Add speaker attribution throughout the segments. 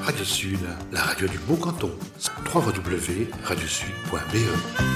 Speaker 1: Radio Sud, la radio du Beau Canton. www.radiosud.be.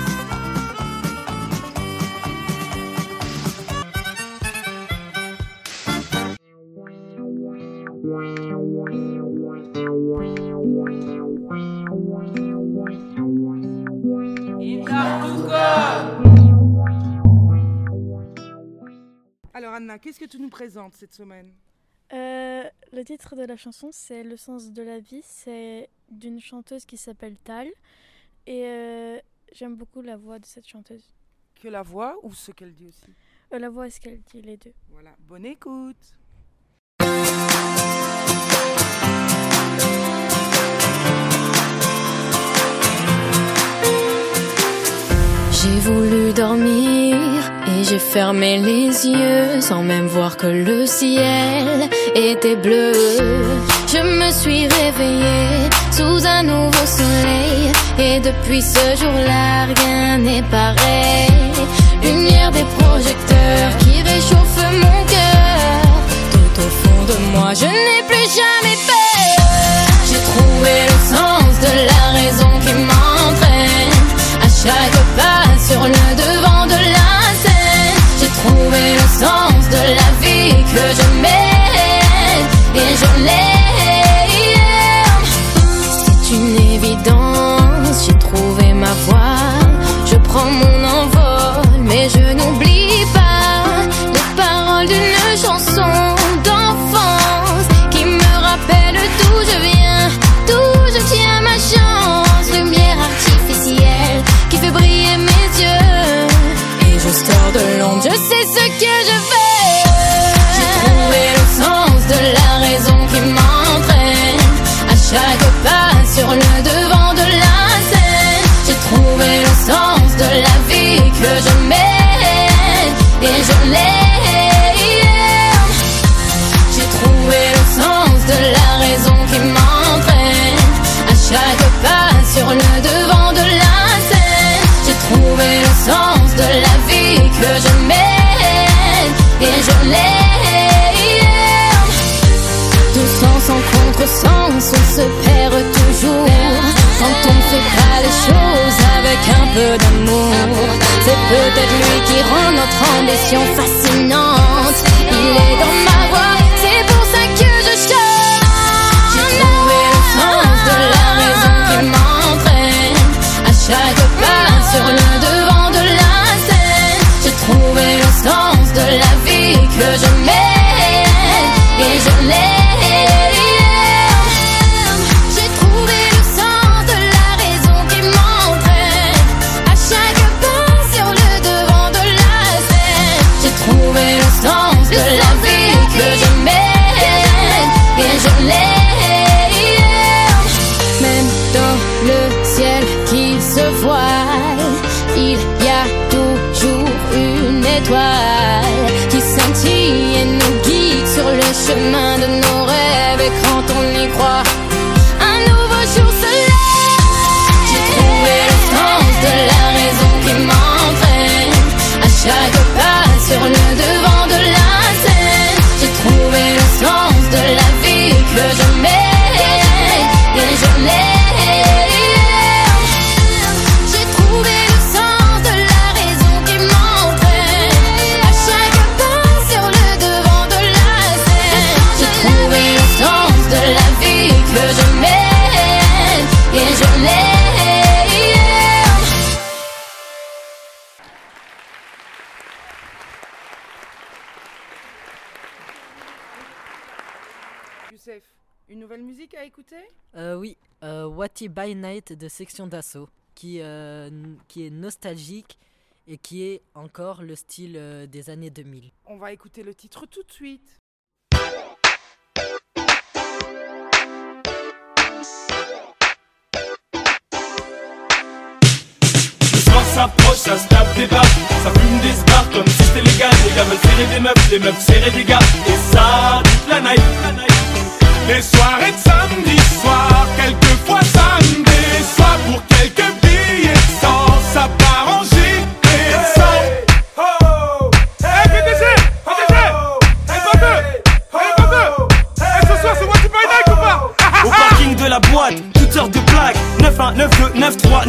Speaker 2: Alors Anna, qu'est-ce que tu nous présentes cette semaine ?
Speaker 3: Le titre de la chanson, c'est Le sens de la vie. C'est d'une chanteuse qui s'appelle Tal. Et j'aime beaucoup la voix de cette chanteuse.
Speaker 2: Que la voix ou ce qu'elle dit aussi ?
Speaker 3: La voix et ce qu'elle dit, les deux.
Speaker 2: Voilà, bonne écoute.
Speaker 4: J'ai voulu dormir et j'ai fermé les yeux sans même voir que le ciel était bleu. Je me suis réveillée sous un nouveau soleil et depuis ce jour-là rien n'est pareil. Lumière des projecteurs qui réchauffent mon cœur. Tout au fond de moi je n'ai plus jamais peur. J'ai trouvé le sens de la raison qui m'entraîne à chaque pas sur le devant de la scène. J'ai trouvé le sens de la vie que je mène et je l'aime. C'est une évidence, j'ai trouvé ma voie. Je prends mon envol, mais je n'oublie pas les paroles d'une chanson d'enfance qui me rappelle d'où je viens, d'où je tiens ma chance. Lumière artificielle qui fait briller mes yeux et je sors de l'ombre, je sais ce que je veux. J'ai trouvé le sens de la raison qui m'entraîne à chaque pas sur le devant de la scène. J'ai trouvé le sens de la vie que je mène et je l'aime. J'ai trouvé le sens de la raison qui m'entraîne à chaque pas sur le devant de la scène. J'ai trouvé le sens de la vie que je mène et je l'aime. Tout sens en contresens, on se perd toujours quand on ne fait pas les choses avec un peu d'amour. C'est peut-être lui qui rend notre ambition fascinante. Il est dans ma voix, c'est pour ça que je chante. J'ai trouvé le sens de la raison qui m'entraîne à chaque pas sur le devant de la scène. J'ai trouvé le sens de la vie que je mène et je l'aime. J'ai trouvé le sens de la raison qui m'entraîne à chaque pas sur le devant de la scène. J'ai trouvé le sens de la vie que je mène et je l'aime. Même dans le ciel qui se voile, il y a toujours une étoile qui scintille et nous guide sur le chemin de nos rêves. Et quand on y croit, un nouveau jour se lève. J'ai trouvé le sens de la raison qui m'entraîne à chaque pas sur le devant de la scène. J'ai trouvé le sens de la vie que je mène et je l'aime. J'ai trouvé le sens de la raison qui m'entraîne à chaque pas sur le devant de la scène. J'ai trouvé le sens de la vie que je mène et je l'aime.
Speaker 2: Youssef, une nouvelle musique à écouter ?
Speaker 5: Oui, Wati by Night de Section d'Assaut, qui est nostalgique et qui est encore le style des années 2000.
Speaker 2: On va écouter le titre tout de suite.
Speaker 6: Le soir s'approche, ça se tape des barres, ça fume des bars comme si c'était légal. Les gars veulent serrer des meufs, les meufs serrer des gars. Et ça, toute la night. Les soirées de samedi soir, quelquefois ça me déçoit. Pour quelques billets de sang, ça part en gilet de sang. Hey PDG, PDG, hey Bobeux, hey Bobeux, hey ce soir c'est Wati by Night ou pas? Au parking de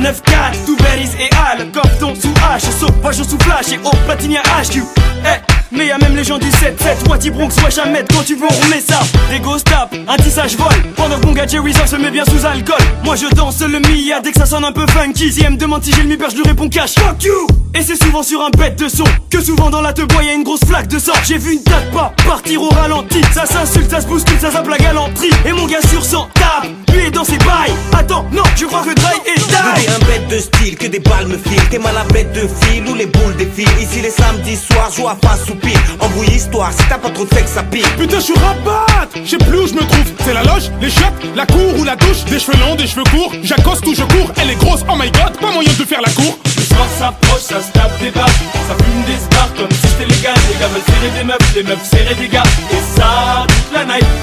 Speaker 6: 9-4, tout berries et Al, Copton sous H, sauvage sous flash et au platine à HQ. Mais y'a même les gens du 7-7, Wati Bronx, wesh Ahmed, quand tu veux on remet ça. Des gosses tapent, un tissage vole, pendant que mon gars Jerry se met bien sous alcool. Moi je danse le Mia dès que ça sonne un peu funky. Si elle me demande si j'ai le mi-père, je lui réponds cash, fuck you. Et c'est souvent sur un bête de son que souvent dans la teub y'a une grosse flaque de sang. J'ai vu une date pas partir au ralenti. Ça s'insulte, ça se bouscule, ça zappe la galanterie. Et mon gars sur 100 tape, lui est dans ses bails. Attends, non, je crois que Dry est die.
Speaker 7: T'es un bête de style, que des balles me filent. T'es mal à bête de fil ou les boules défilent. Ici les samedis soirs, joue à face ou pile. Embrouille histoire, si t'as pas trop de fait que ça pile.
Speaker 6: Putain, je suis rabat, je sais plus où je me trouve. C'est la loge, les chiottes, la cour ou la douche. Des cheveux longs, des cheveux courts, j'accoste ou je cours. Elle est grosse, oh my god, pas moyen de faire la cour. Le soir s'approche, ça se tape des barres. Ça fume des stars comme si c'était légal. Les gars veulent serrer des meufs, les meufs serrer des gars. Et ça, toute la night.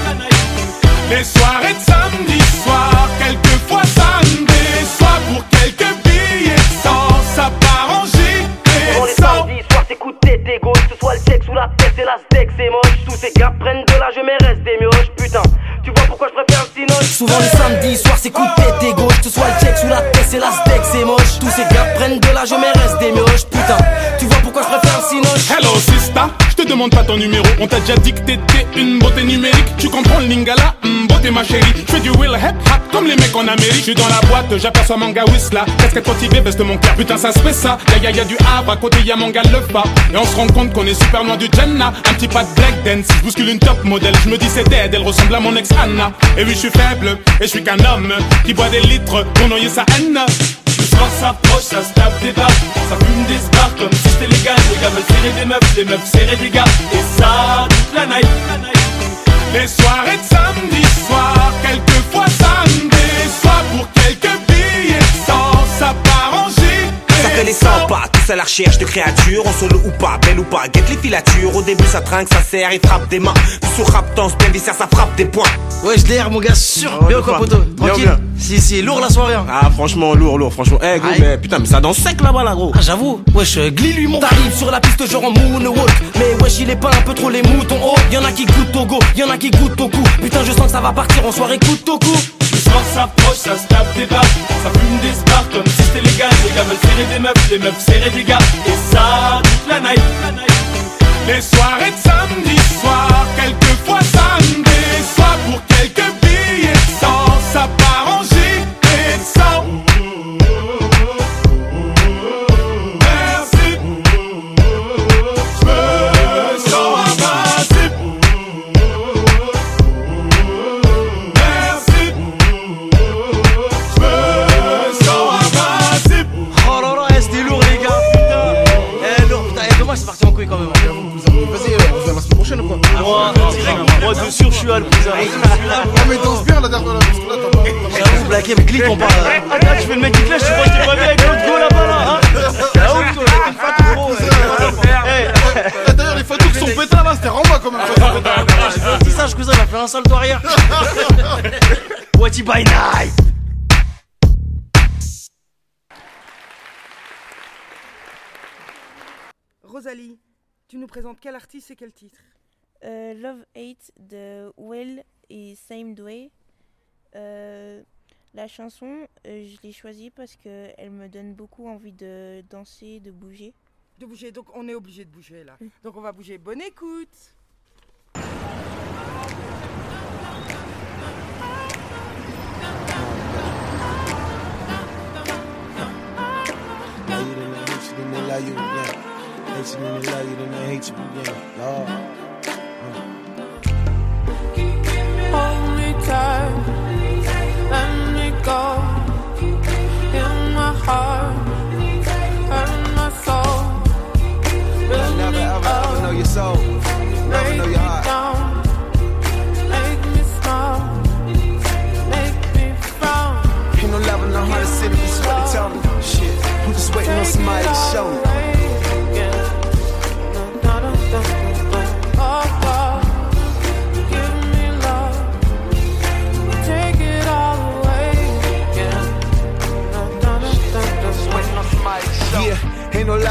Speaker 6: Les soirées de samedi soir, quelquefois samedi soir. Pour quelques billets de sang, ça part en gîte.
Speaker 8: Pendant les samedis soirs, c'est coup de tête et gauche. Que ce soit le sexe ou la tête, c'est la steak, c'est moche. Tous ces gars prennent de l'âge, mais restent des mioches. Putain, tu vois pourquoi je préfère le cinoche. Souvent les samedis soirs, c'est coup de tête et gauche. Que ce soit le sexe ou la tête, c'est la steak, c'est moche. Tous ces gars prennent de l'âge, mais restent des mioches. Putain, tu vois pourquoi je préfère le cinoche.
Speaker 6: Hello sista, je te demande pas ton numéro. On t'a déjà dit que t'étais une beauté numérique. Tu comprends le lingala, beauté ma chérie. Je fais du will hip hop comme les mecs en Amérique. Je suis dans la boîte, j'aperçois manga Whistla. Casquette motivée, veste mon cœur. Putain ça se fait ça, y'a du Havre, à côté y'a manga le pas. Et on se rend compte qu'on est super loin du Jenna. Un petit pas de black dance, je bouscule une top modèle. Je me dis c'est dead, elle ressemble à mon ex Anna. Et oui je suis faible, et je suis qu'un homme qui boit des litres pour noyer sa haine. Le soir s'approche, ça se tape des barres. Ça fume des spars comme si c'était légal. Les gars veulent serrer des meufs, les meufs serrer des gars. Et ça, toute la night. Les soirées de samedi soir, quelquefois samedi soir. Pour quelques billets de sang, ça part en gîte.
Speaker 7: Ça fait les 100 pas, tous à la recherche de créatures. En solo ou pas, belle ou pas, guette les filatures. Au début ça trinque, ça serre, il frappe des mains. Puis sur rap tense, bien viscère, ça frappe des points.
Speaker 8: Ouais, je l'air mon gars, sûr.
Speaker 7: Oh,
Speaker 8: bien ou quoi, poto? Tranquille.
Speaker 7: Bien.
Speaker 8: Si, lourd la soirée. Hein.
Speaker 7: Ah franchement, lourd, franchement. Eh gros, mais putain, mais ça danse sec là-bas là gros.
Speaker 8: Ah j'avoue, wesh, Glee lui mon. T'arrives sur la piste genre en moonwalk. Mais wesh, il est pas un peu trop les moutons. Oh, y'en a qui goûtent au go, y'en a qui goûtent au cou. Putain, je sens que ça va partir en soirée coup au cou.
Speaker 6: Le soir s'approche, ça se tape des barres. Ça fume des spars comme si c'était légal. Les gars veulent serrer des meufs, les meufs serrer des gars. Et ça, toute la night. Les soirées de samedi soir, quelquefois samedi soir. Pour quelques billets de sang, ça part en gîte et de sang. Merci, je me sens invincible. Merci, je me sens invincible.
Speaker 8: Oh là là, c'était lourd les gars, putain. Lourd, putain, dommage, c'est parti en couille quand même.
Speaker 9: Vas-y, on vient la semaine prochaine ou quoi?
Speaker 8: Moi de sûr, je suis à le cousin.
Speaker 9: Ah mais danse bien la dernière parce que là t'as pas...
Speaker 8: J'avoue, blagué avec Glee, on parle. Attends, tu fais le mec qui clash, tu crois que t'es pas bien avec l'autre go là-bas là, hein? Ah ouf, toi, t'es pas trop.
Speaker 9: D'ailleurs les photos qui sont pétales là, c'était Ramba quand même.
Speaker 8: J'ai fait un petit sage, cousin, il a fait un salto arrière. Wati by night.
Speaker 2: Rosalie, tu nous présentes quel artiste et quel titre?
Speaker 3: Love Hate de Will et Same Way. La chanson, je l'ai choisie parce qu'elle me donne beaucoup envie de danser, de bouger.
Speaker 2: De bouger, donc on est obligé de bouger là. Donc on va bouger. Bonne écoute.
Speaker 10: Hold me tight, let me go. In my heart, hurt my soul. Build
Speaker 11: Never
Speaker 10: me
Speaker 11: ever
Speaker 10: up,
Speaker 11: ever know your soul. Never know your heart.
Speaker 10: down. Make me smile, make me frown.
Speaker 11: Ain't no level, no how to sit, this is what they tell me. Shit, I'm just waiting on somebody to show me.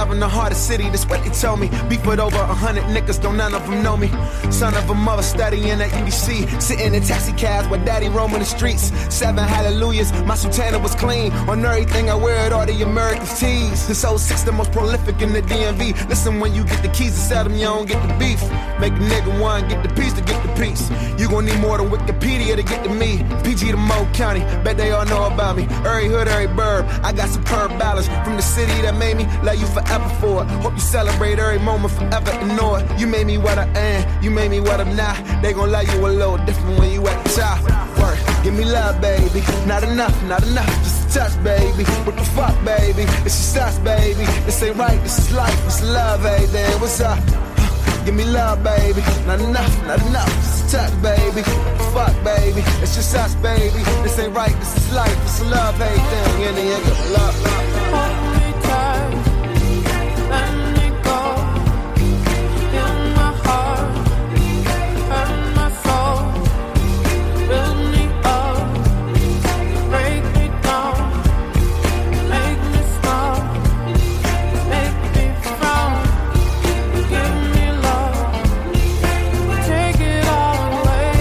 Speaker 11: live in the heart of the city, that's what they told me. Beef with over 100 niggas, don't none of them know me. Son of a mother studying at UDC, sitting in taxi cabs with daddy roaming the streets. 7 hallelujahs, my sultana was clean. On everything I wear it, all the American tees. This 06 the most prolific in the DMV. Listen, when you get the keys to sell them, you don't get the beef. Make a nigga one, get the piece to get the piece. You gon' need more than Wikipedia to get to me. PG to Mo County, bet they all know about me. Every hood, every burb, I got superb balance. From the city that made me, love you forever for it. Hope you celebrate every moment forever and know it. You made me what I am, you made me what I'm not. They gon' love you a little different when you at the top. Work, give me love, baby. Not enough, just a touch, baby. What the fuck, baby? It's just us, baby. This ain't right, this is life, it's love, baby. What's up? Give me love, baby. Not enough, just a touch, baby. Fuck, baby. It's just us, baby. This ain't right, this is life. It's love, everything. And the end of love.
Speaker 10: Hold me tight, let me go. In my heart, hurt my soul. Build me up, break me down. Make me smile, make me frown. Give me love, take it all away.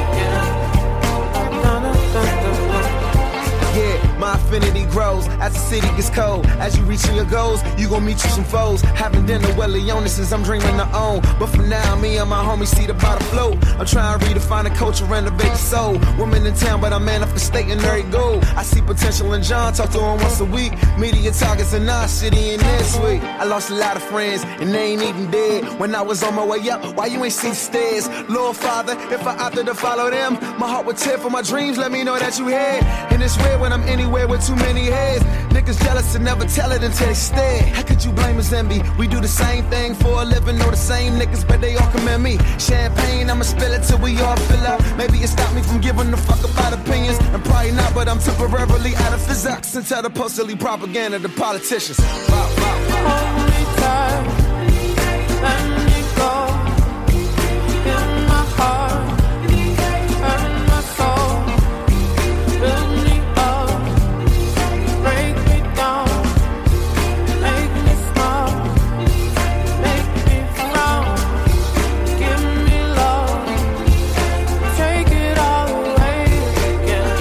Speaker 11: Yeah, my affinity grows as the city gets cold. As you reach your goals, you gon' meet you some foes. Having dinner with Leonis I'm dreaming to own. But for now, me and my homies see the bottom float. I'm trying to redefine the culture, renovate the soul. Women in town, but I'm manifesting every goal. I see potential in John, talk to him once a week. Media targets in our city and this week. I lost a lot of friends, and they ain't even dead. When I was on my way up, why you ain't see the stairs? Lord Father, if I opted to follow them, my heart would tear for my dreams, let me know that you here. And it's weird when I'm anywhere with too many heads. Niggas jealous and never tell it until they stare. How could you blame us, envy? We do the same thing for a living, know the same niggas, but they all commend me. Champagne, I'ma spill it till we all fill up. Maybe it stopped me from giving a fuck about opinions, and probably not, but I'm temporarily out of physics until the postally propaganda the politicians.
Speaker 10: Hold me tight, let me go. In my heart, hurt my soul. Build me up, break me down. Make me smile, make me frown. Give me love, take it all away. Yeah.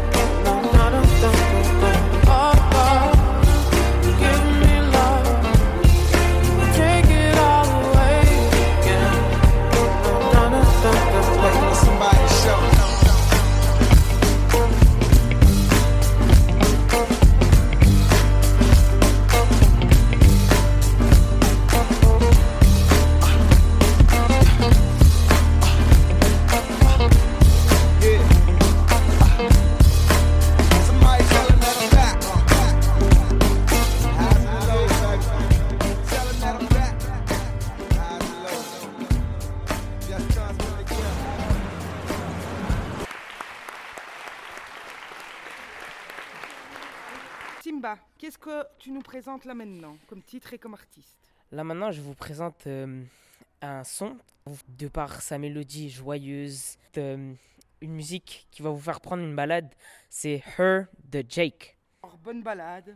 Speaker 10: Give me love, take it all away. Yeah.
Speaker 11: Somebody show. Somebody tell him that I'm back. Tell him that I'm back. Just cause we're together.
Speaker 2: Simba, qu'est-ce que tu nous présentes là maintenant, comme titre et comme artiste?
Speaker 12: Là maintenant, je vous présente un son, de par sa mélodie joyeuse, une musique qui va vous faire prendre une balade. C'est Her de Jake.
Speaker 2: Alors, bonne balade.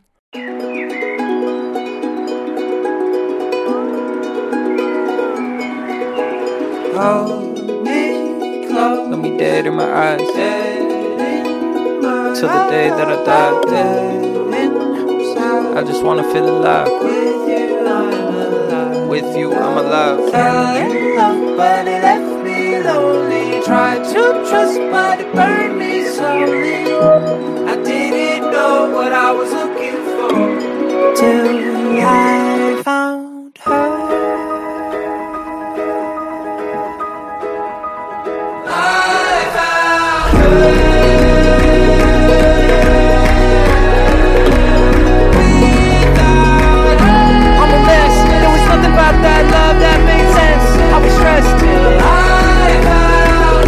Speaker 13: Hold me close, let me dead in my eyes, till the day that I die. I just wanna feel alive. With you, I'm alive.
Speaker 10: Fell in love, but it left me lonely. Tried to trust, but it burned me slowly. I didn't know what I was looking for till I found her. I found her. That love that made sense. I was stressed till I found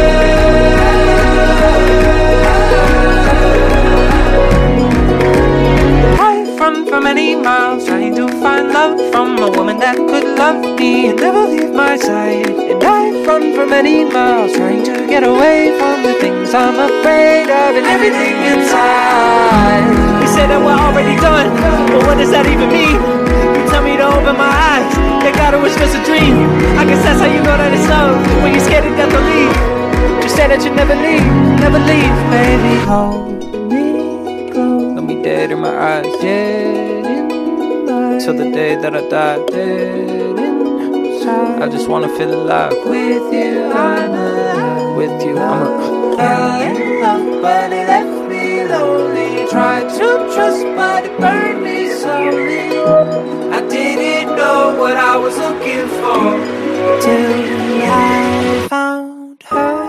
Speaker 10: her. I've run for many miles trying to find love from a woman that could love me and never leave my side. And I've run for many miles trying to get away from the things I'm afraid of and everything inside. We say that we're already done, but what does that even mean?
Speaker 13: open my eyes. They got it was just a dream. I guess that's how you know that it's love. When you're scared to death to leave, you say that you never leave, never leave. Baby, hold me close. Let me dead in my eyes, dead inside. Till the day that I die, dead inside. I just wanna feel alive. With you, I'm alive. With you, I'm alive. Fell in love, but it left me lonely. Tried to trust, but it burned me slowly. I didn't know what I was looking for till I found her.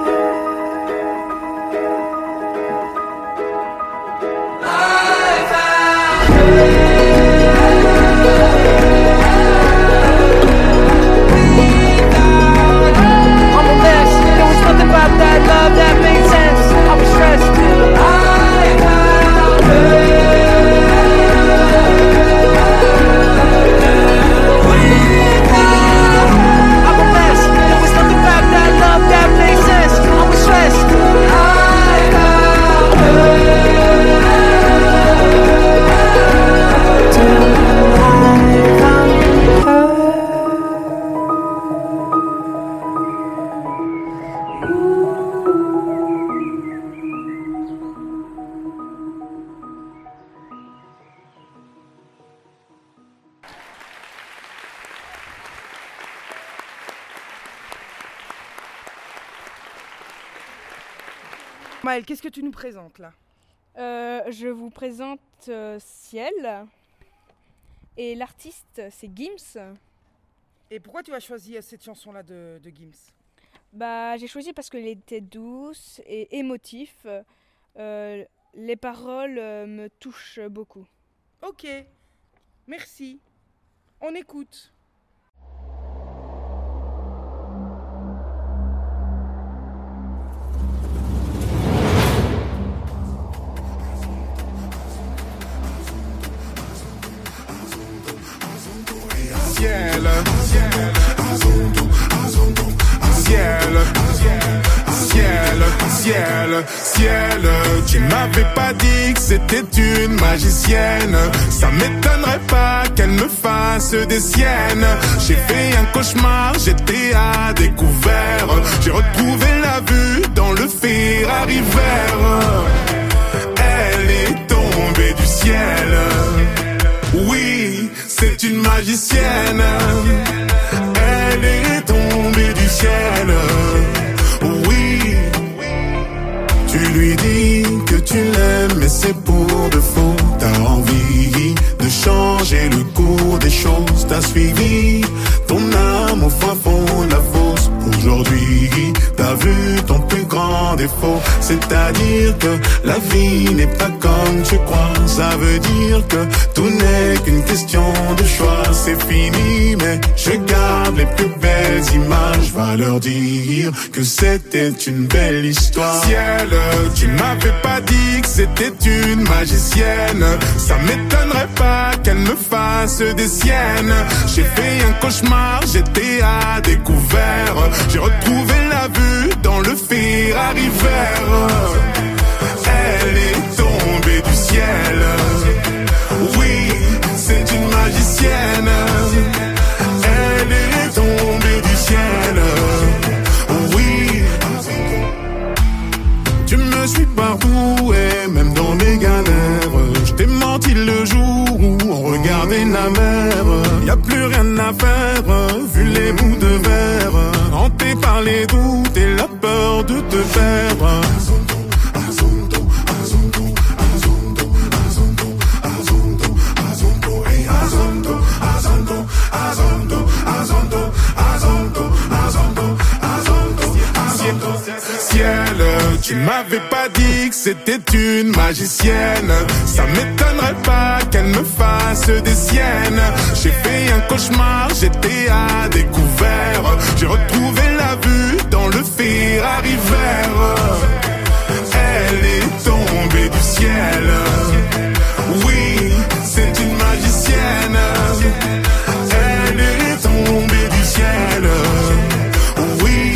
Speaker 13: That love that made sense. I was stressed till I found her. I'm a mess. There was nothing about that love that made sense. I was stressed till I found her. Till I found her.
Speaker 2: Maëlle, qu'est-ce que tu nous présentes là?
Speaker 14: Je vous présente Ciel. Et l'artiste, c'est Gims.
Speaker 2: Et pourquoi tu as choisi cette chanson-là de Gims?
Speaker 14: Bah, j'ai choisi parce qu'elle était douce et émotive. Les paroles me touchent beaucoup.
Speaker 2: Ok, merci. On écoute.
Speaker 15: Ciel, ciel, ciel, ciel, tu m'avais pas dit que c'était une magicienne. Ça m'étonnerait pas qu'elle me fasse des siennes. J'ai fait un cauchemar, j'étais à découvert. J'ai retrouvé la vue dans le Ferrari vert. Elle est tombée du ciel. Oui, c'est une magicienne. Elle est tombée du ciel. Oui, tu lui dis que tu l'aimes, mais c'est pour de faux. T'as envie de changer le cours des choses. T'as suivi ton âme au fin fond de la fosse. Aujourd'hui, t'as vu ton plus grand défaut. C'est-à-dire que la vie n'est pas comme tu crois. Ça veut dire que tout n'est qu'une question de choix. C'est fini, mais je garde les plus belles images. Va leur dire que c'était une belle histoire. Ciel, tu m'avais pas dit que c'était une magicienne. Ça m'étonnerait pas qu'elle me fasse des siennes. J'ai fait un cauchemar, j'étais à découvert. J'ai retrouvé la vue dans le Ferrari vert. Elle est tombée du ciel. Oui, c'est une magicienne. Elle est tombée du ciel. Oui, tu me suis partout et même dans mes galères. Je t'ai menti le jour où on regardait la mer. Y a plus rien à faire, vu les bouts de verre. Hanté par les doutes et la peur de te perdre. Ciel, tu m'avais pas dit que c'était une magicienne. Ça m'étonnerait pas qu'elle me fasse des siennes. J'ai fait un cauchemar, j'étais à découvert. J'ai retrouvé la vue dans le Ferrari vert. Elle est tombée du ciel. Oui, c'est une magicienne. Elle est tombée du ciel. Oui.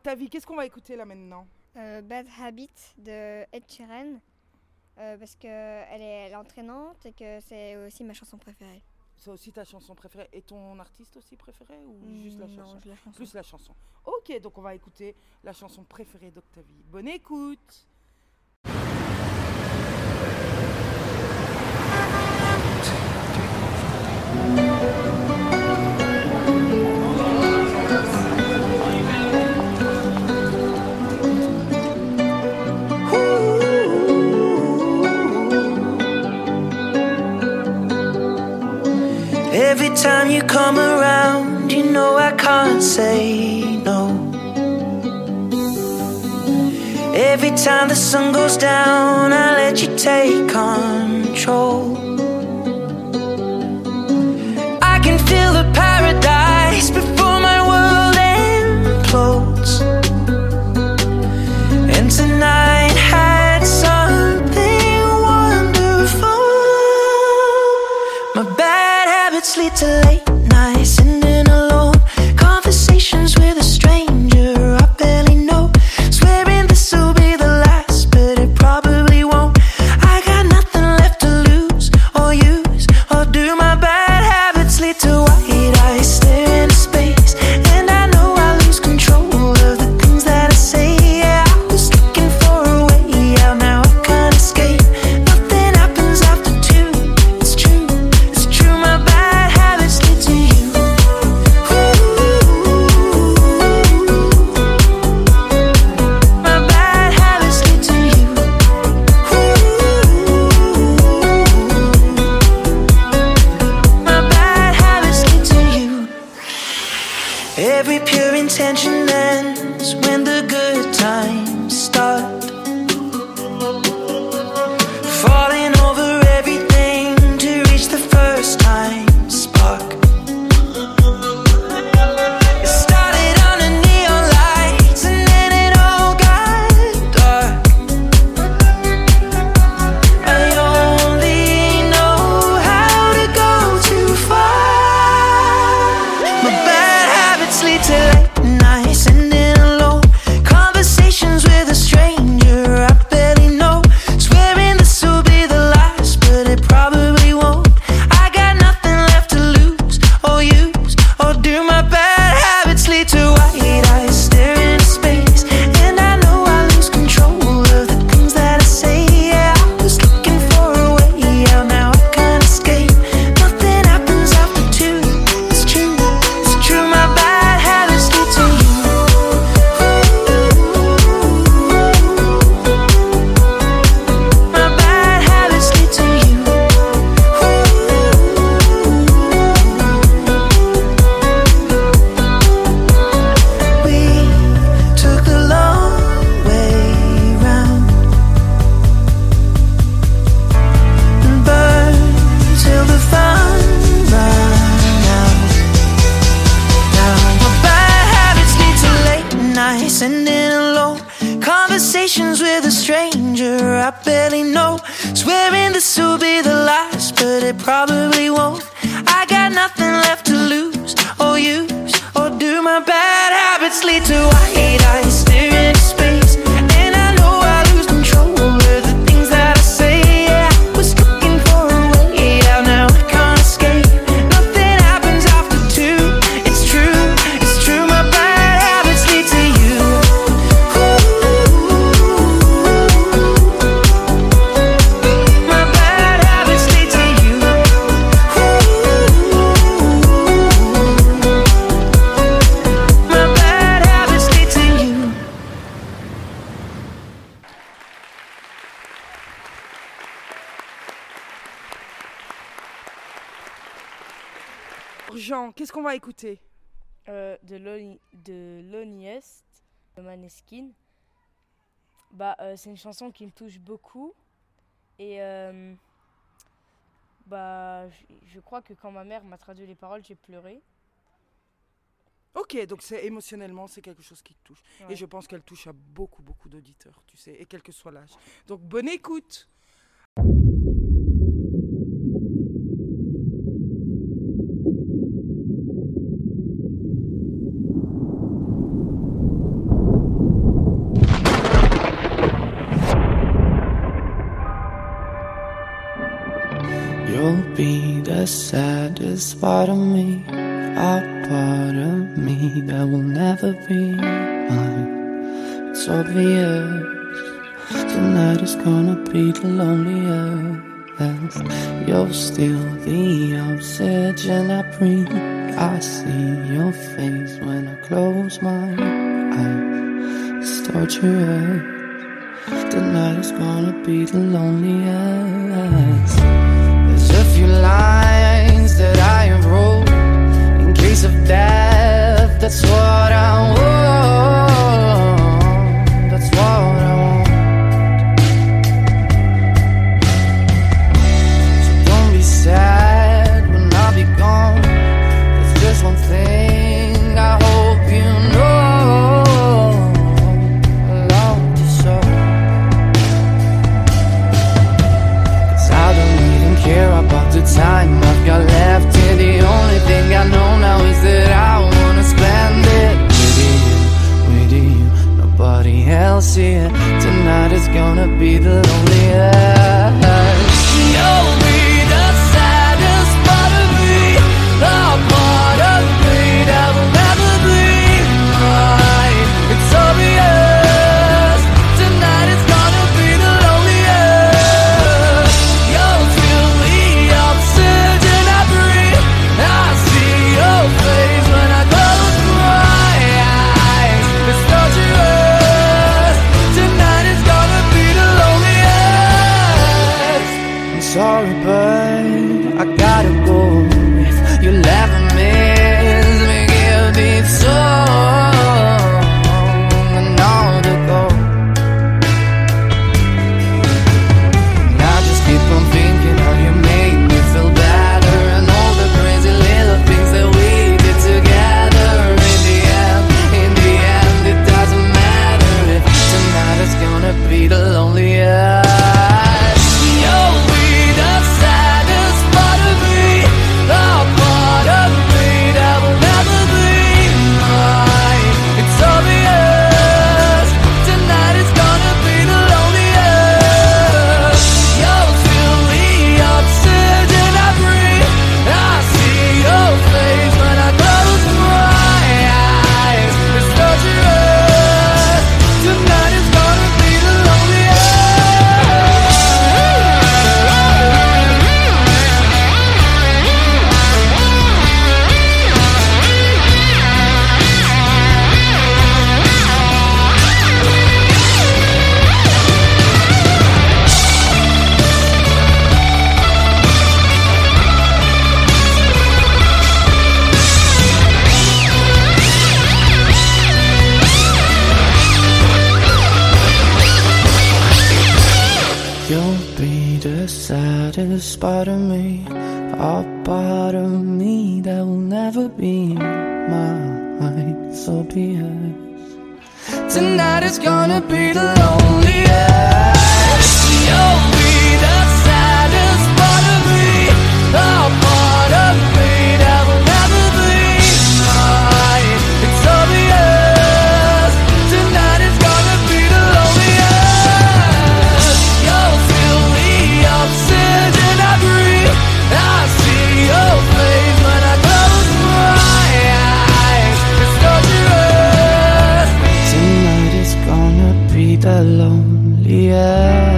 Speaker 2: Octavie, qu'est-ce qu'on va écouter là maintenant?
Speaker 16: Bad Habit de Ed Sheeran. Parce qu'elle est entraînante et que c'est aussi ma chanson préférée.
Speaker 2: C'est aussi ta chanson préférée. Et ton artiste aussi préféré ou juste la chanson?
Speaker 16: Non, la chanson.
Speaker 2: Plus la chanson. Ok, donc on va écouter la chanson préférée d'Octavie. Bonne écoute.
Speaker 10: Every time you come around, you know I can't say no. Every time the sun goes down, I let you take control. I can feel the paradise before my world implodes. And tonight had something wonderful. My bad habits lead to late nights, sitting alone. Conversations with a stranger I barely know. Swearing this will be the last, but it probably won't. I got nothing left to lose or use or do. My bad habits lead to white eyes staring into space, and I know I lose control of the things that I say. Yeah, I was looking for a way out, now I can't escape. Nothing happens after two. It's true, it's true. My bad habits lead to you. My bad habits lead to you. My bad habits lead to you. Every pure intention ends when the good times start. Falling over everything to reach the first time spark. It started under neon lights and then it all got dark. I only know how to go too far. My bad habits lead to late nights, sitting alone. Conversations with a stranger I barely know. Swearing this will be the last, but it probably won't. I got nothing left to lose or use or do. My bad habits lead to white eyes staring into space, and I know I lose control of the things that I say. Yeah, I was looking for a way out, now I can't escape. Nothing happens after two. It's true, it's true. My bad habits lead to you. My bad habits lead to you. We took the long way round and burned till the fun ran out. Now my bad habits lead to late nights, sitting alone. Conversations with a stranger I barely know. Swearing this will be the last, but it probably won't. I got nothing left to lose or use or do. My bad habits lead to white eyes staring into space, and I know I lose control of the things that I say. Yeah, I was looking for a way out, now I can't escape. Nothing happens after two. It's true, it's true. My bad habits lead to you. My bad habits lead to you. My bad habits lead to you.
Speaker 2: Jean, qu'est-ce qu'on va écouter?
Speaker 14: De Loneliest de Maneskin. C'est une chanson qui me touche beaucoup et je crois que quand ma mère m'a traduit les paroles, j'ai pleuré.
Speaker 2: Ok, donc c'est émotionnellement, c'est quelque chose qui te touche.
Speaker 14: Ouais.
Speaker 2: Et je pense qu'elle touche à beaucoup, beaucoup d'auditeurs, tu sais, et quel que soit l'âge. Donc bonne écoute.
Speaker 10: the saddest part of me, a part of me that will never be mine. It's obvious tonight is gonna be the loneliest. You're still the oxygen I breathe. I see your face when I close my eyes. It's torturous. Tonight is gonna be the loneliest. There's a few lines that I have wrote in case of death. That's what I want. That's what I want. So don't be sad when I'll be gone. There's just one thing I hope you know. I love you so. Care about the time I've got left here. The only thing I know now is that I wanna spend it with you, nobody else here. Tonight is gonna be the loneliest. You'll be the saddest part of me, the part of me that will never be mine. It's obvious, tonight is gonna be the loneliest. You'll feel the oxygen I breathe. I see your face when I close my eyes. It's torturous, tonight is gonna be the loneliest. I'm sorry, but I gotta go. If you'll ever miss me, give this song and all to go. And I just keep on thinking how you made me feel better, and all the crazy little things that we did together. In the end, it doesn't matter if tonight is gonna be the loneliest. You'll be the saddest part of me, the part of me that will never be mine. It's obvious, tonight is gonna be the loneliest. You'll feel the oxygen I breathe. I see your face when I close my eyes. It's torturous, tonight is gonna be the loneliest. You'll be the saddest part of me, a part of me that will never be mine. So be it. Tonight is gonna be the loneliest. You'll be the saddest part of me, a part of me that will never be mine. It's obvious, tonight is gonna be the loneliest. You'll feel the oxygen I breathe. I see your face when I close my eyes. It's torturous. Tonight is gonna be the loneliest.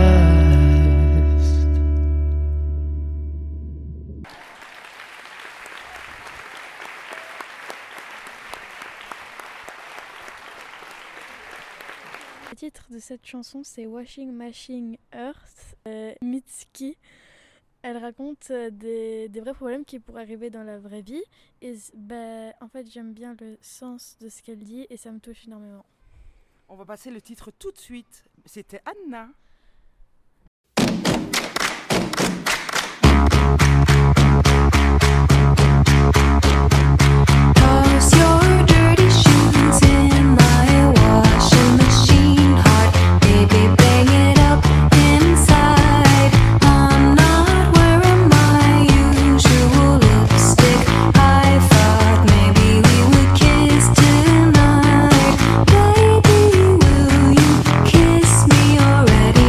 Speaker 3: Le titre de cette chanson, c'est Washing Machine Earth. Mitski, elle raconte des vrais problèmes qui pourraient arriver dans la vraie vie. Et en fait, j'aime bien le sens de ce qu'elle dit et ça me touche énormément.
Speaker 2: On va passer le titre tout de suite. C'était Anna.
Speaker 17: Toss your dirty shoes in my washing machine. Heart, baby, bang it up inside. I'm not wearing my usual lipstick. I thought maybe we would kiss tonight. Baby, will you kiss me already?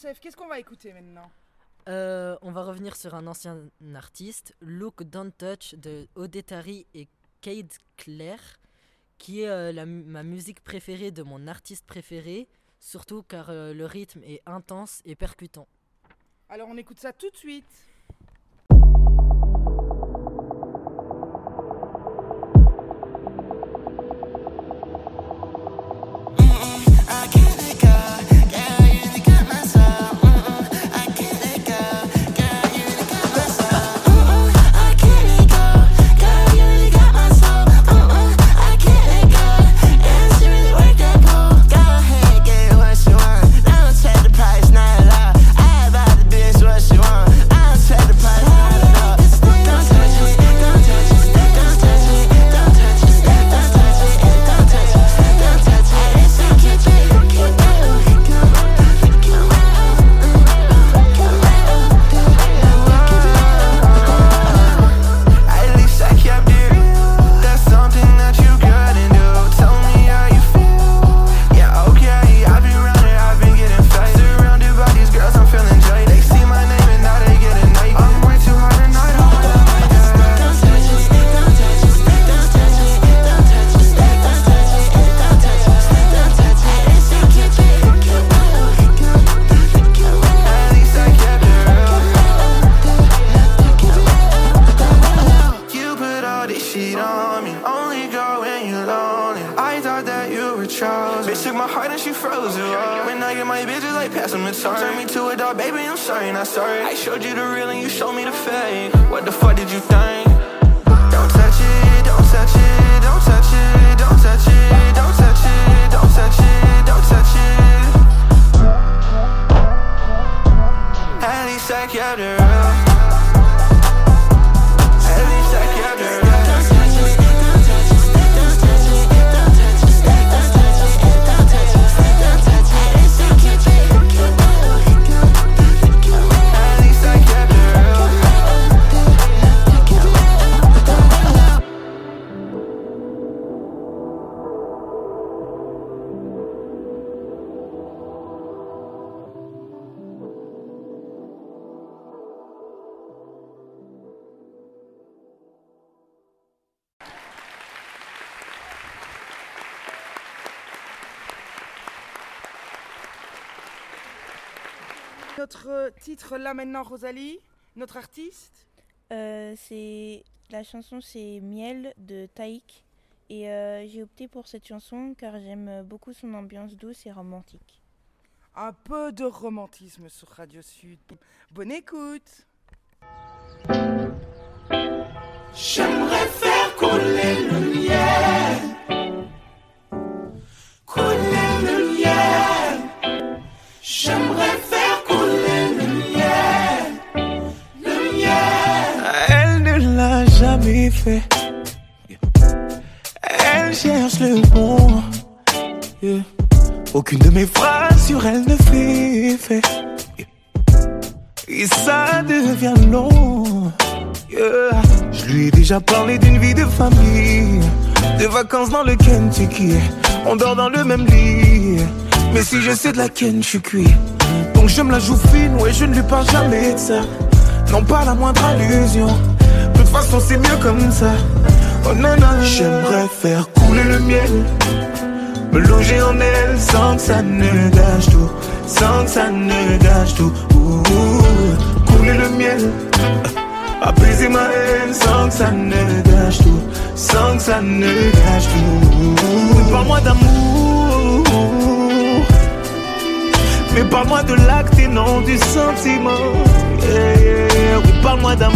Speaker 2: Youssef, qu'est-ce qu'on va écouter maintenant?
Speaker 5: On va revenir sur un ancien artiste, Look Don't Touch de Odetari et Cade Claire, qui est ma musique préférée de mon artiste préféré, surtout car le rythme est intense et percutant.
Speaker 2: Alors on écoute ça tout de suite. Notre titre là maintenant, Rosalie, notre artiste
Speaker 18: la chanson c'est Miel de Taïk et j'ai opté pour cette chanson car j'aime beaucoup son ambiance douce et romantique.
Speaker 2: Un peu de romantisme sur Radio Sud. Bonne écoute.
Speaker 10: J'aimerais faire couler le miel, couler le miel. J'aimerais faire couler le miel.
Speaker 19: Elle ne l'a jamais fait. Elle cherche le bon. Aucune de mes phrases sur elle ne fait effet. Et ça devient long. Je lui ai déjà parlé d'une vie de famille, de vacances dans le Kentucky. On dort dans le même lit. Mais si je sais de laquelle je suis cuit, donc je me la joue fine, ouais je ne lui parle jamais de ça. Non pas la moindre allusion. De toute façon c'est mieux comme ça. Oh non non. J'aimerais faire couler le miel, me loger en elle sans que ça ne gâche tout, sans que ça ne gâche tout. Couler le miel, apaiser ma haine sans que ça ne gâche tout, sans que ça ne gâche tout. Parle-moi d'amour, mais parle-moi de l'acte et non du sentiment. Oui, parle-moi d'amour,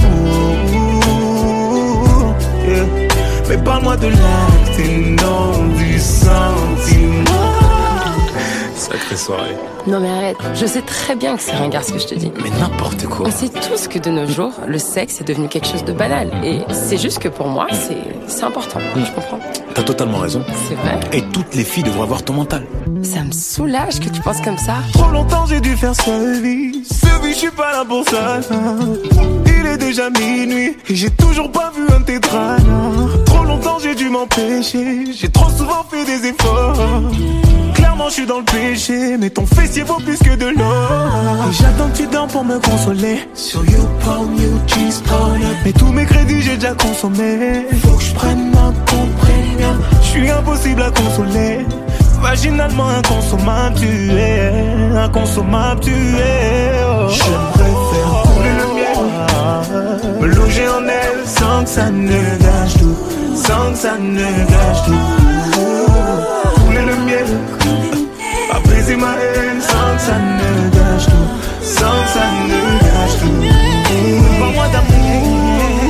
Speaker 19: mais parle-moi de l'acte et non du sentiment.
Speaker 20: Sacrée soirée.
Speaker 21: Non mais arrête, je sais très bien que c'est ringard ce que je te dis.
Speaker 20: Mais n'importe quoi.
Speaker 21: On sait tous que de nos jours, le sexe est devenu quelque chose de banal. Et c'est juste que pour moi, c'est important. Tu comprends?
Speaker 20: T'as totalement raison.
Speaker 21: C'est vrai.
Speaker 20: Et toutes les filles devraient avoir ton mental.
Speaker 21: Ça me soulage que tu penses comme ça.
Speaker 19: Trop longtemps j'ai dû faire service, je suis pas là pour ça. Il est déjà minuit et j'ai toujours pas vu un tétra. Trop longtemps j'ai dû m'empêcher, j'ai trop souvent fait des efforts. Clairement Sincèrement, je suis dans le péché, mais ton fessier vaut plus que de l'or. Et j'attends que tu dors pour me consoler. Sur YouPorn, YouCheese, Pornhub. Mais tous mes crédits, j'ai déjà consommé. Faut que je prenne un compte premium. Je suis impossible à consoler. Vaginalement inconsommable, tu es. Inconsommable, tu es. Oh. J'aimerais faire couler le miel. Me loger en elle sans que ça ne gâche tout. Sans que ça ne gâche tout. Couler le miel. Apaiser ma haine sans que ça ne gâche tout. Sans que ça ne gâche tout. Parle-moi d'amour.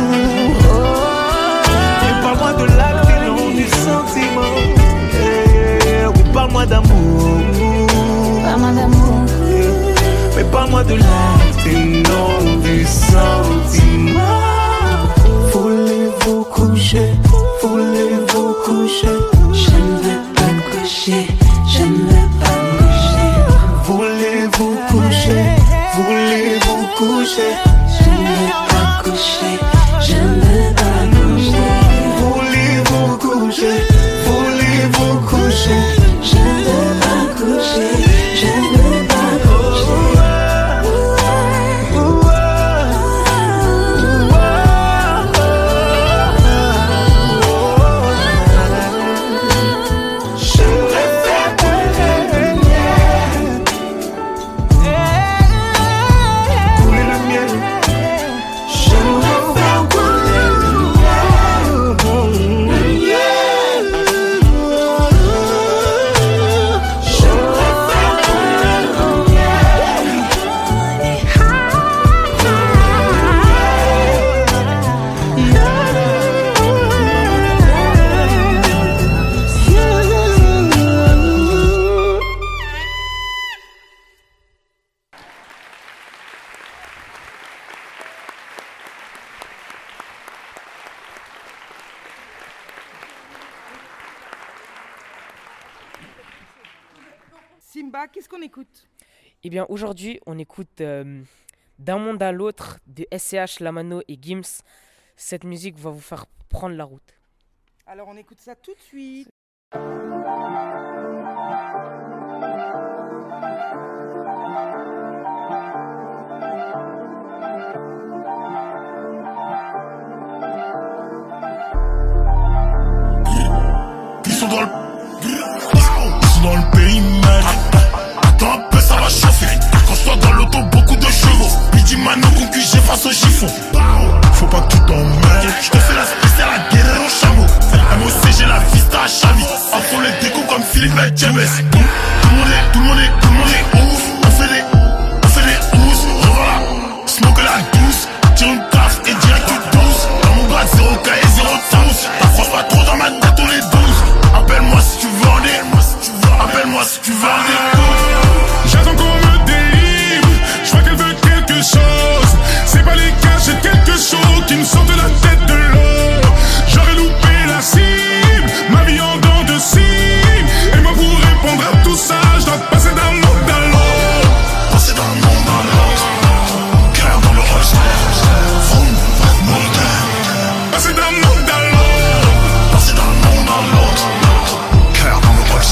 Speaker 19: Et parle-moi de l'acte et non du sentiment. Oui, parle-moi d'amour.
Speaker 17: Parle-moi d'amour.
Speaker 19: Mais parle-moi de l'acte et non du sentiment. Voulez-vous coucher? Voulez-vous coucher?
Speaker 17: Je ne veux pas coucher. Je ne veux pas coucher.
Speaker 19: Voulez-vous coucher? Voulez-vous coucher?
Speaker 17: Je ne veux pas coucher. Je ne veux pas coucher.
Speaker 19: Voulez-vous coucher? Voulez-vous coucher?
Speaker 17: Je ne veux pas coucher. Je ne veux pas
Speaker 2: Simba, qu'est-ce qu'on écoute?
Speaker 12: Eh bien, aujourd'hui, on écoute D'un monde à l'autre de SCH, Lamano et Gims. Cette musique va vous faire prendre la route.
Speaker 2: Alors, on écoute ça tout de suite.
Speaker 15: Ils sont dans le... Ils sont dans le pays, man. Attends un peu, ça va chauffer. Quand je sois dans l'auto, beaucoup de chevaux. Pidi maintenant qu'on QG face au chiffon. Faut pas que tu t'emmènes. Je te fais la spéciale à la guerre au chameau. MOC, j'ai la vista à Chavi. En fond les décos comme Philippe et James. Tout le monde est ouf. On fait des housses. Revoilà, smoke la douce. Tire une taf et direct tu douce. Dans mon bras, 0K et 0 tons. T'accroches pas trop dans ma tête, on est 12. Appelle-moi si tu veux en dire. Appelle-moi si tu veux en dire.
Speaker 6: J'attends qu'on me délivre. Je vois qu'elle veut quelque chose. C'est pas les cas, j'ai quelque chose qui me sort de la tête de l'eau. J'aurais loupé la cible, ma vie en dents de cible. Et moi pour répondre à tout ça, je dois passer d'un monde à l'autre.
Speaker 15: Passer d'un monde à l'autre. Cœur dans le rose. Vroom, moteur.
Speaker 6: Passer d'un monde à l'autre.
Speaker 15: Passer d'un monde à l'autre. Cœur dans le rose.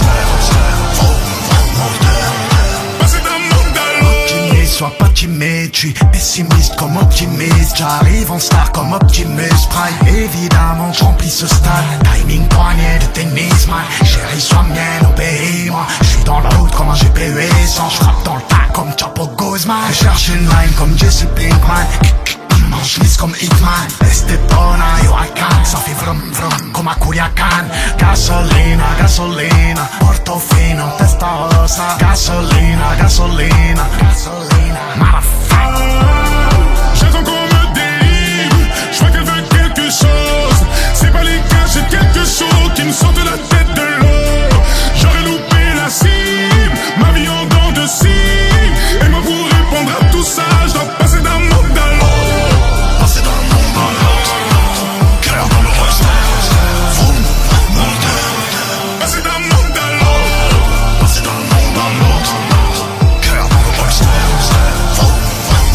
Speaker 6: Passer d'un monde à l'autre.
Speaker 1: Optimiste, sois pas timide, je suis pessimiste comme optimiste. J'arrive en star comme Optimus Prime. Évidemment, j'remplis ce stade. Timing poignet de tennis, man. Chérie, sois mienne, obéis-moi. J'suis dans la route comme un GPU sans. J'frappe dans le tas comme Chapo Guzman. Je cherche une line comme Jesse Pinkman. Je lisse comme Hitman. Estepona, yo Akan. Ça fait vrum vrum comme à Culiacan. Gasolina, gasolina. Portofino, testa rosa. Gasolina, gasolina. Gasolina, motherfucker.
Speaker 6: J'attends qu'on me délivre. Je vois qu'elle veut quelque chose. C'est pas les cas, j'ai quelque chose qui me sort de la tête de l'eau. J'aurais loupé la cible, ma vie en dents de cible. Et moi pour répondre à tout ça, je dois passer d'un monde à l'autre.
Speaker 15: Passer d'un monde à l'autre. Cœur dans le rose. Vroom, moteur.
Speaker 6: Passer d'un monde à l'autre.
Speaker 15: Passer d'un monde à l'autre. Cœur dans le rose. Vroom,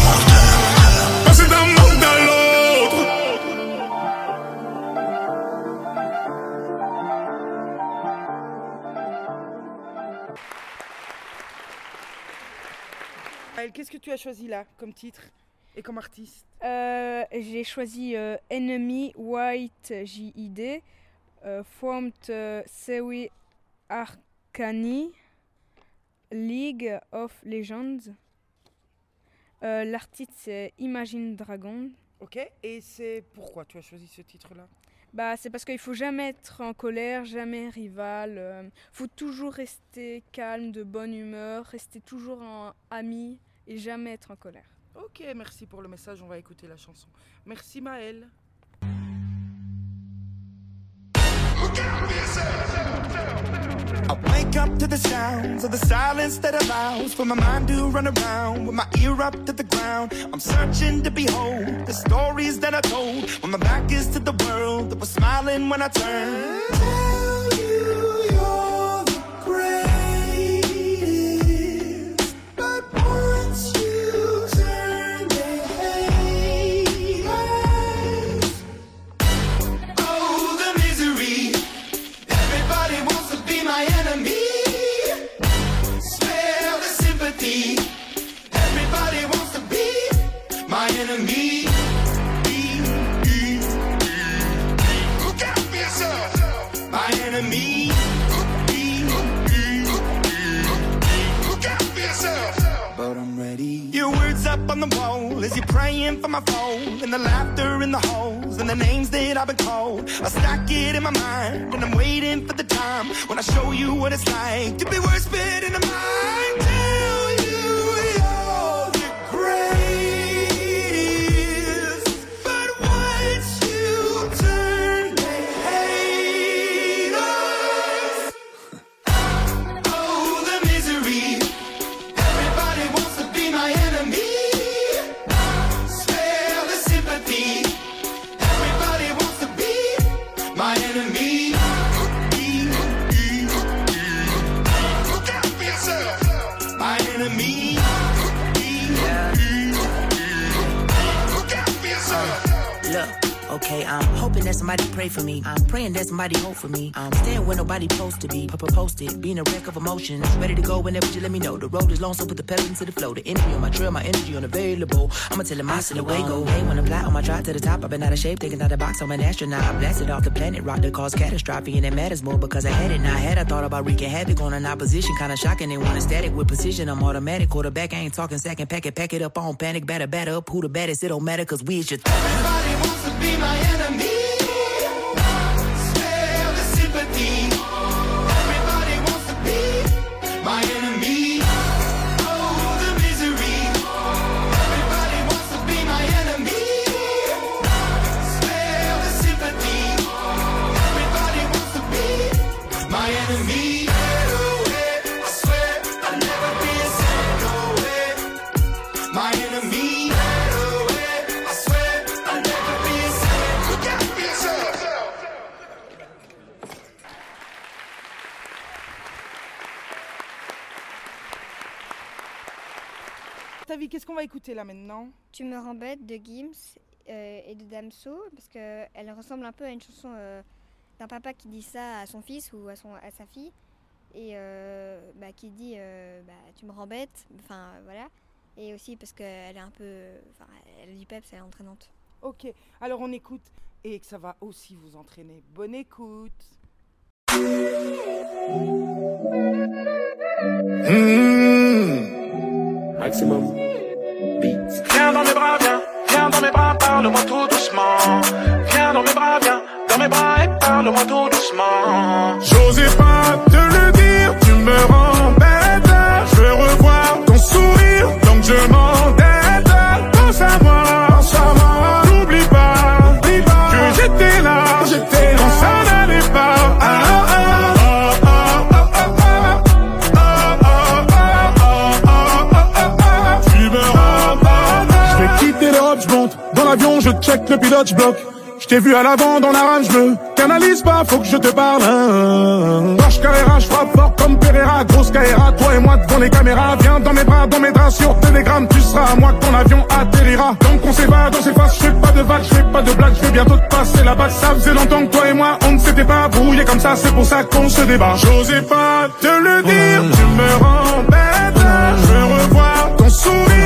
Speaker 2: Maëlle, qu'est-ce que tu as choisi là comme titre et comme artiste?
Speaker 14: J'ai choisi Enemy White JID, Formed Sewi Arcani, League of Legends. L'artiste c'est Imagine Dragon.
Speaker 2: Ok, et c'est pourquoi tu as choisi ce titre-là?
Speaker 14: Bah, c'est parce qu'il faut jamais être en colère, jamais rival. Faut toujours rester calme, de bonne humeur, rester toujours en ami et jamais être en colère.
Speaker 2: Ok, merci pour le message, on va écouter la chanson. Merci Maëlle.
Speaker 1: I wake up to the sounds of the silence that allows for my mind to run around with my ear up to the ground. I'm searching to behold the stories that I told when my back is to the world that was smiling when I turned. Tell you you're the greatest, but once you turn they hate us. Oh, the misery. Everybody wants to be my enemy. Spare the sympathy. Everybody wants to be my enemy. Look out for yourself. My enemy. Look out for yourself. But I'm ready. Your words up on the wall as you're praying for my phone, and the laughter in the holes and the names that I've been called. I stack it in my mind and I'm waiting for the time when I show you what it's like to be worse fit in the mind. Tell you you're the greatest, but once you turn they hate us. Oh, the misery. Everybody wants to be my enemy. Spare the sympathy. Everybody wants to be my enemy. Look out for yourself. My enemy. Look out for yourself.
Speaker 4: Look, okay, I'm hoping that somebody pray for me. I'm praying that somebody hope for me. I'm staying where nobody supposed to be. Posted, being a wreck of emotions. Ready to go whenever you let me know. The road is long, so put the pedal into the flow. The energy on my trail, my energy unavailable. I'ma tell him I still away go. Hey, when I'm fly on my drive to the top, I've been out of shape, taking out the box. I'm an astronaut. I blasted off the planet, rock that caused catastrophe, and it matters more because I had it. Now I had I thought about wreaking havoc on an opposition, kinda shocking. They want static with precision. I'm automatic, quarterback. I ain't talking second, pack it up on panic, batter up. Who the baddest? It don't matter, cause we is just.
Speaker 1: Everybody wants to be my enemy. Spare the sympathy. Everybody wants to be my enemy. Oh, the misery. Everybody wants to be my enemy. Spare the sympathy. Everybody wants to be my enemy. I swear I'll never be a sad way. My enemy. I swear I'll never be a sad. Look out for yourself.
Speaker 2: Tavi, qu'est-ce qu'on va écouter là maintenant?
Speaker 16: Tu me rends bête de Gims et de Damso, parce qu'elle ressemble un peu à une chanson d'un papa qui dit ça à son fils ou à sa fille, et qui dit tu me rends bête, enfin voilà, et aussi parce qu'elle est un peu, enfin elle a du peps, elle est entraînante.
Speaker 2: Ok, alors on écoute et que ça va aussi vous entraîner. Bonne écoute.
Speaker 22: Maximum Beats.
Speaker 1: Viens dans mes bras, viens dans mes bras, parle-moi tout doucement. Viens dans mes bras, viens dans mes bras et parle-moi tout doucement.
Speaker 15: J'osais pas te le dire, tu me rends bête. Je veux revoir ton sourire, donc je m'endette. Pense à moi, n'oublie pas que j'étais là quand ça n'allait pas. Tu me rends pas. Je vais quitter l'Europe, je monte dans l'avion, je check le pilote, je bloque. Je t'ai vu à l'avant dans la rame, je me canalise pas, faut que je te parle. Marche Carrera, je frappe fort comme Pereira. Grosse Carrera, toi et moi devant les caméras. Viens dans mes bras, sur Telegram. Tu seras à moi, ton avion atterrira. Donc on s'évade, on s'efface, je fais pas de vagues, je fais pas de blagues. Je vais bientôt te passer la bague. Ça faisait longtemps que toi et moi, on ne s'était pas brouillé comme ça. C'est pour ça qu'on se débat. J'osais pas te le dire, tu me rends bête. Je veux revoir ton sourire.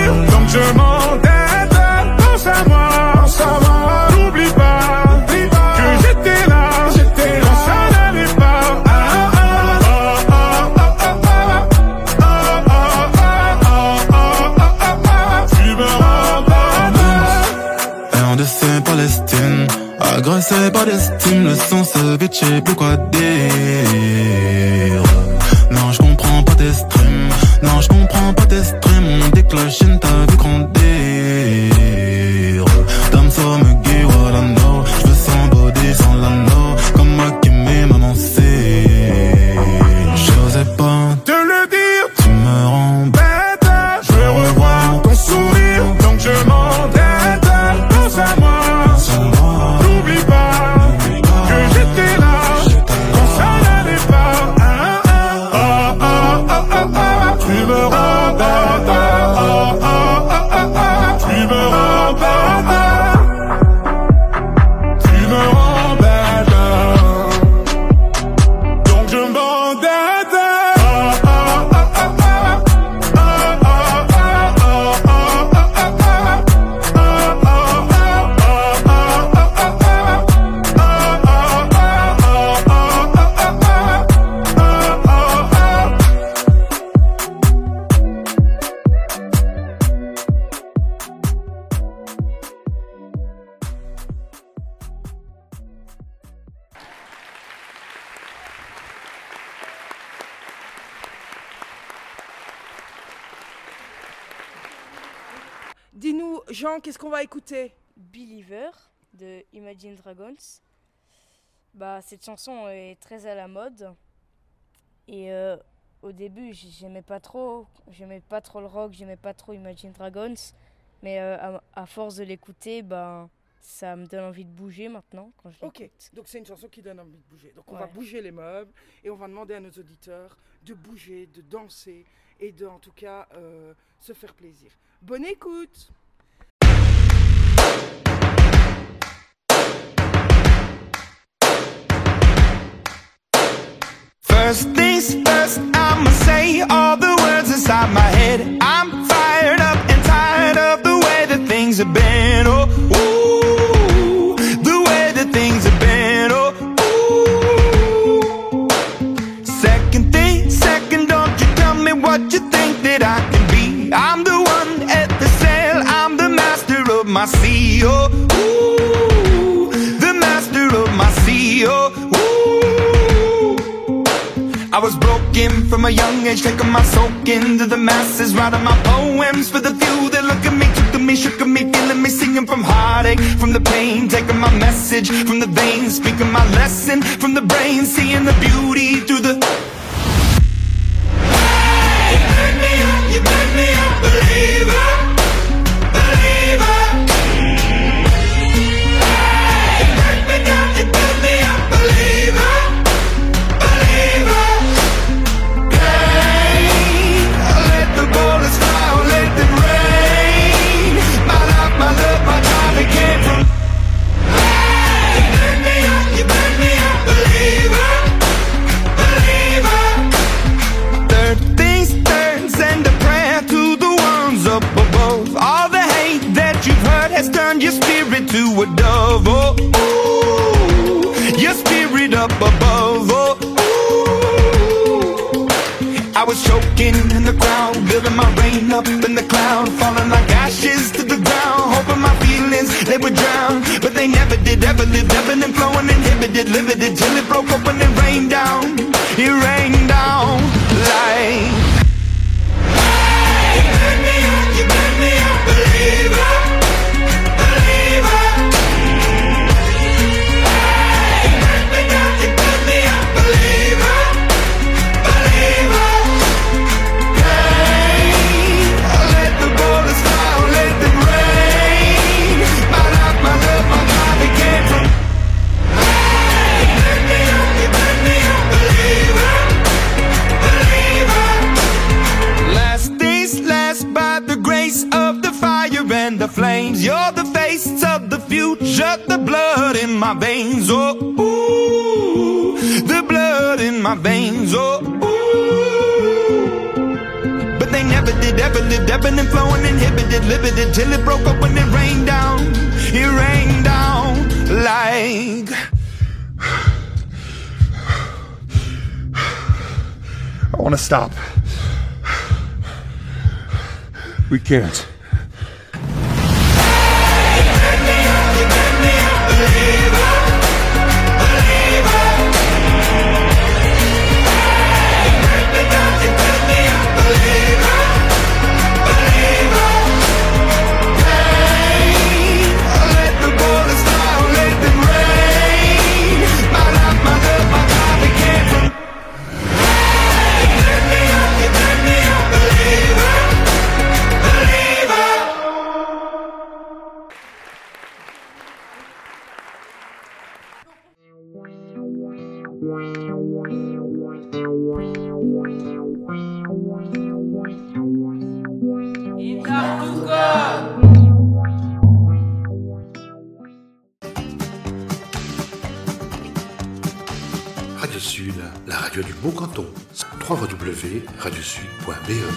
Speaker 19: sans ce bitch, je sais plus quoi dire. Non, je comprends pas tes streams. Non, je comprends pas tes streams. On déclenche une t'as vu grandir. Damso me guide, what I know. Je veux sans body, sans l'anneau. Comme moi qui m'aimait, maman c'est. J'osais pas te le dire. Tu me rends bête. Je veux revoir ton sourire. Donc je m'endette. Pense à moi. N'oublie pas que j'étais là quand ça n'allait pas. Tu me rends bête. Tu me rends bête. Tu me rends bête. Donc je m'endette.
Speaker 2: Dis-nous, Jean, qu'est-ce qu'on va écouter?
Speaker 7: Believer de Imagine Dragons. Bah, cette chanson est très à la mode. Et au début, j'aimais pas trop le rock, j'aimais pas trop Imagine Dragons. Mais à force de l'écouter, bah, ça me donne envie de bouger maintenant quand je l'écoute.
Speaker 2: Ok, donc c'est une chanson qui donne envie de bouger. Donc on
Speaker 7: Ouais.
Speaker 2: va bouger les meubles et on va demander à nos auditeurs de bouger, de danser et de, en tout cas, se faire plaisir. Bonne écoute!
Speaker 19: First things first, I'ma say all the words inside my head. I'm fired up and tired of the way that things have been. Oh, ooh, the way that things have been. Oh, ooh. Second thing, second, don't you tell me what you think that I can be. I'm the one at the sail, I'm the master of my sea. Oh, ooh, the master of my sea. Oh, I was broken from a young age, taking my soak into the masses, writing my poems for the few that look at me, took at me, shook at me, feeling me, singing from heartache, from the pain, taking my message from the veins, speaking my lesson from the brain, seeing the beauty through the. Hey, you made me a believer, believer. Hey, you made me down, you made me a believer. Has turned your spirit to a dove, oh, ooh, your spirit up above, oh, ooh. I was choking in the crowd, building my rain up in the cloud, falling like ashes to the ground, hoping my feelings, they would drown, but they never did, ever lived, ebbing and flowing, inhibited, limited, till it broke open and rained down, it rained down like. Hey, you made me a believer. The flames, you're the face of the future, the blood in my veins, oh, ooh, the blood in my veins, oh, ooh. But they never did, ever lived, ebbing and flowing, inhibited, limited, till it broke up when it rained down like.
Speaker 9: I want to stop. We can't.
Speaker 19: Believer, believer.
Speaker 8: Radio Sud, la radio du Beau Canton. www.radiosud.be.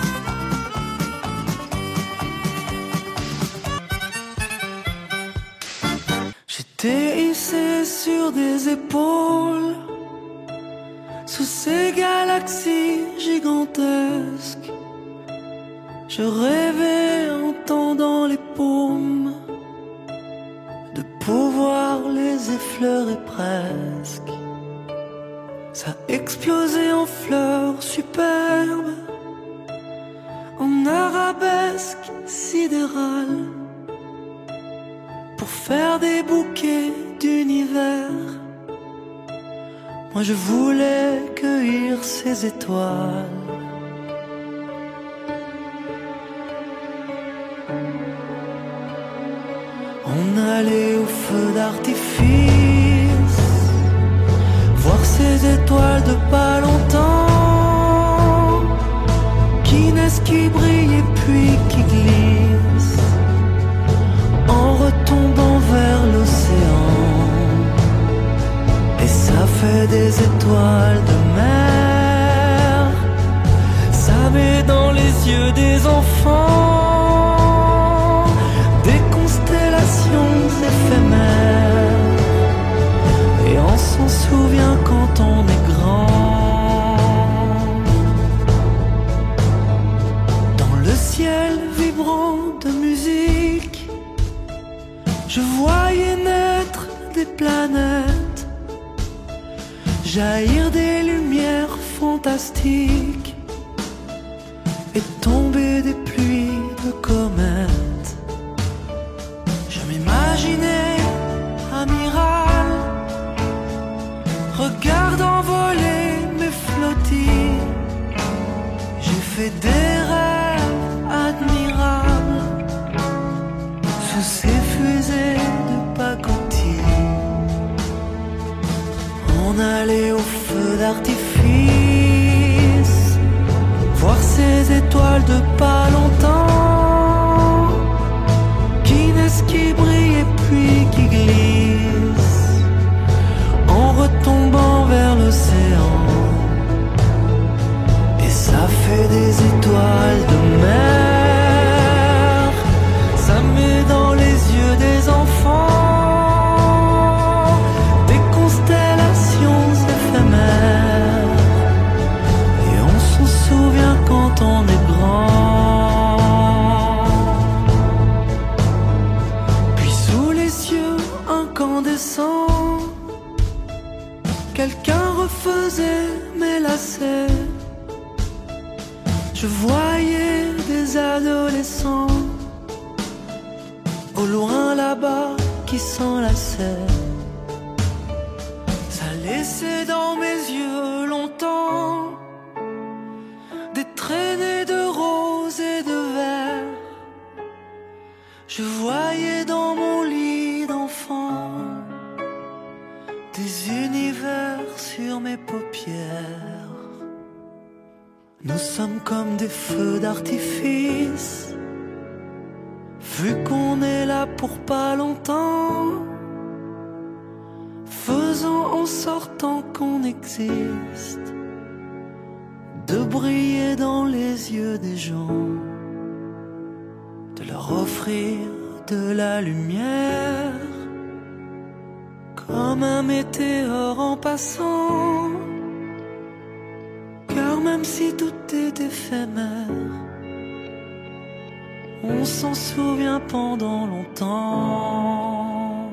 Speaker 10: J'étais hissé sur des épaules, sous ces galaxies gigantesques. Je rêvais en tendant les paumes de pouvoir les effleurer presque. Ça explosait en fleurs superbes, en arabesques sidérales, pour faire des bouquets d'univers. Moi je voulais cueillir ces étoiles. On allait au feu d'artifice, voir ces étoiles de pas longtemps, qui naissent, qui brillent et puis qui glissent, en retombant vers l'océan. Et ça fait des étoiles de mer, ça met dans les yeux des enfants des constellations éphémères. Et on s'en souvient quand on est grand. Dans le ciel vibrant de musique, je voyais naître des planètes, jaillir des lumières fantastiques et tomber des pluies de comètes. Je m'imaginais amiral, regardant voler mes flottilles. J'ai fait des rêves admirables sous ces fusées de pacotille. On allait au feu d'artifice, voir ces étoiles de pas longtemps, qui naissent, qui brillent et puis qui glissent, en retombant vers l'océan. Et ça fait des étoiles de mer, ça met dans les yeux des enfants des constellations éphémères. Et on s'en souvient quand on est grand. Puis sous les cieux incandescents, quelqu'un refaisait mes lacets. Je voyais des adolescents au loin là-bas qui s'enlaçaient. Ça laissait dans mes yeux longtemps des traînées de roses et de verre. Je voyais dans mon lit d'enfant des univers sur mes paupières. Nous sommes comme des feux d'artifice, vu qu'on est là pour pas longtemps, faisons en sorte qu'on existe, de briller dans les yeux des gens, de leur offrir de la lumière, comme un météore en passant. Car même si tout est éphémère, on s'en souvient pendant longtemps.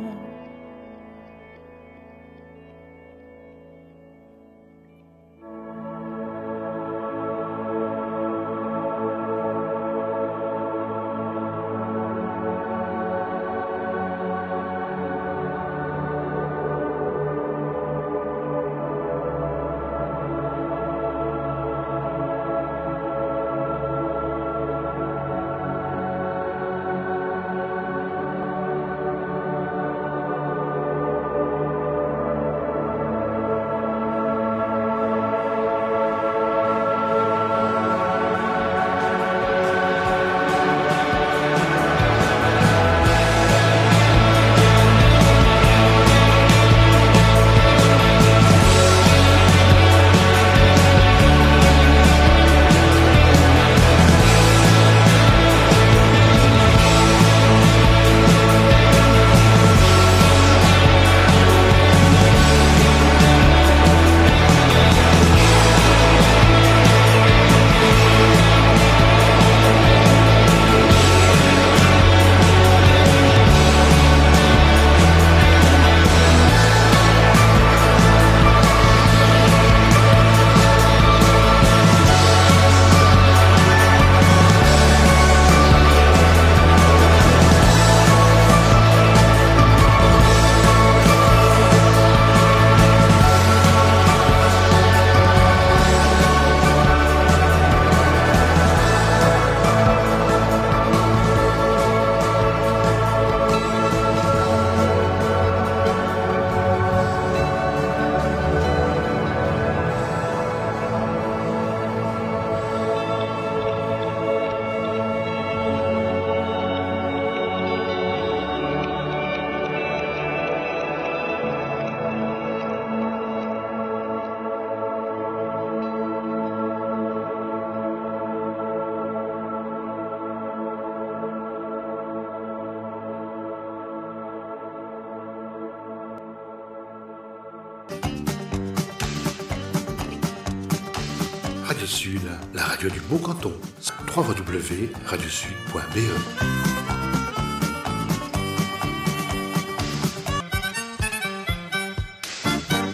Speaker 8: Radio Sud, la radio du Beau Canton. www.radiosud.be